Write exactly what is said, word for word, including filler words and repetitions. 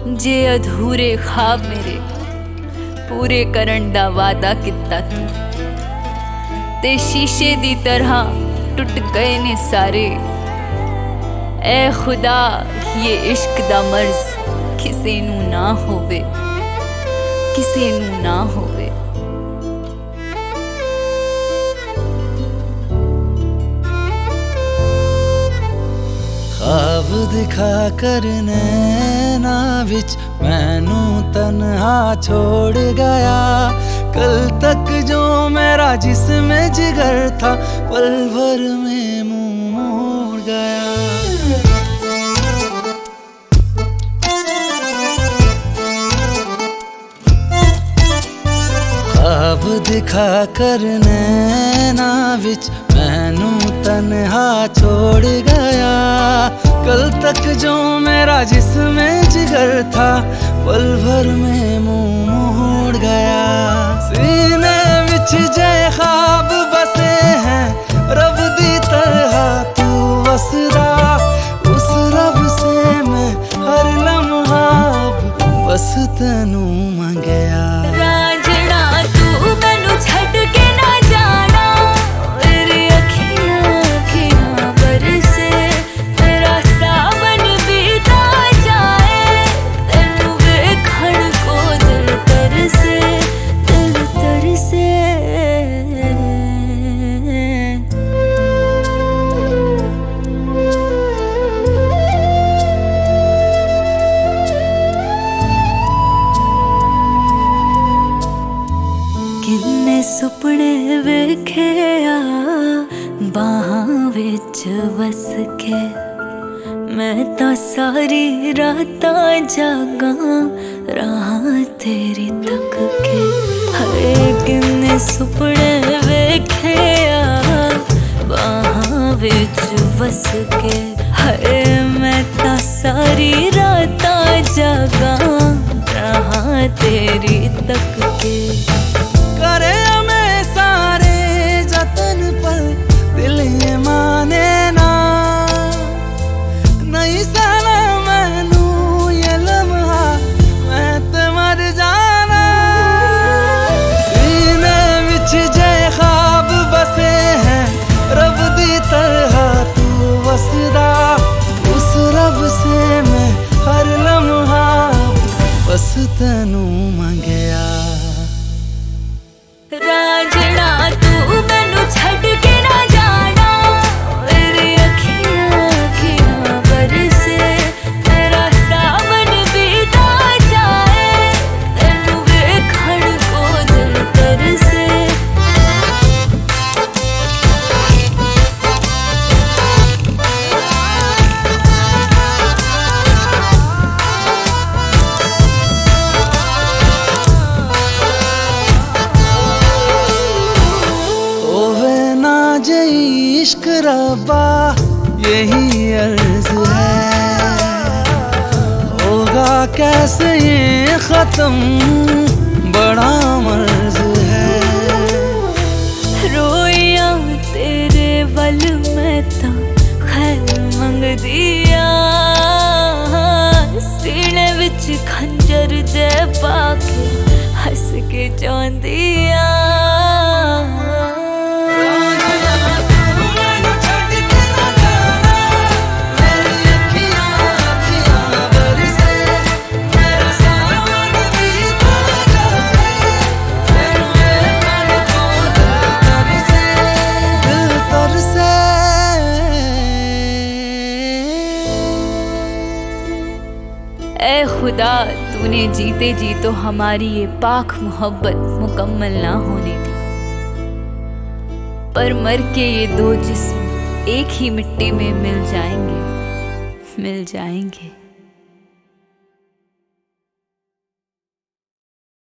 जे अधूरे ख्वाब मेरे पूरे करन दा वादा किता तू ते शीशे दी तरह टुट गए ने सारे। ऐ खुदा ये इश्क दा मर्ज किसे नू ना होवे, किसे नू ना होवे। ख्वाब दिखा कर नैना विच मैनू तन्हा छोड़ गया। कल तक जो मेरा जिस्म जिगर था पल भर में मुंह मोड़ गया। ख्वाब दिखा कर नैना विच मैनू तन्हा छोड़ गया। कल तक जो मेरा जिस्म जिगर था पल भर में मुंह मोड़ गया। सीने विच जय ख्वाब बसे हैं रब दी तरह तू वसदा। उस रब से मैं हर लम्हा बस तैनू मंगया। किन्ने सुपने वेखे आ बाहां विच वस के। मैं तां सारी रातां जागां राहां तेरी तक के। हाय किन्ने सुपने वेखे आ बाहां विच वस के। हाय मैं तां सारी रातां जागां राहां तेरी तक के। करे मैं सारे जतन पर दिल ये माने ना। नहीं साना मैनू ये लम्हा मैं ते मर जाना। सीने विच जय ख्वाब बसे हैं रब दी तरह तू वसदा। उस रब से मैं हर लम्हा बस तैनू मंगया। रांझणा तू मैनू छड़ के ना जाना। मेरी अखियां अखियां बरसे तेरा सावन बीता जाए। तेनू वेखण को दिल तरसे। इश्क रब्बा यही अर्ज है। होगा कैसे ये खत्म बड़ा मर्ज है। रोइया तेरे वल मैं तां खैर मंग दिया। सीने विच खंजर जे पाके हस के जांदिया। ऐ खुदा तूने जीते जी तो हमारी ये पाक मोहब्बत मुकम्मल ना होने दी। पर मर के ये दो जिस्म एक ही मिट्टी में मिल जाएंगे, मिल जाएंगे।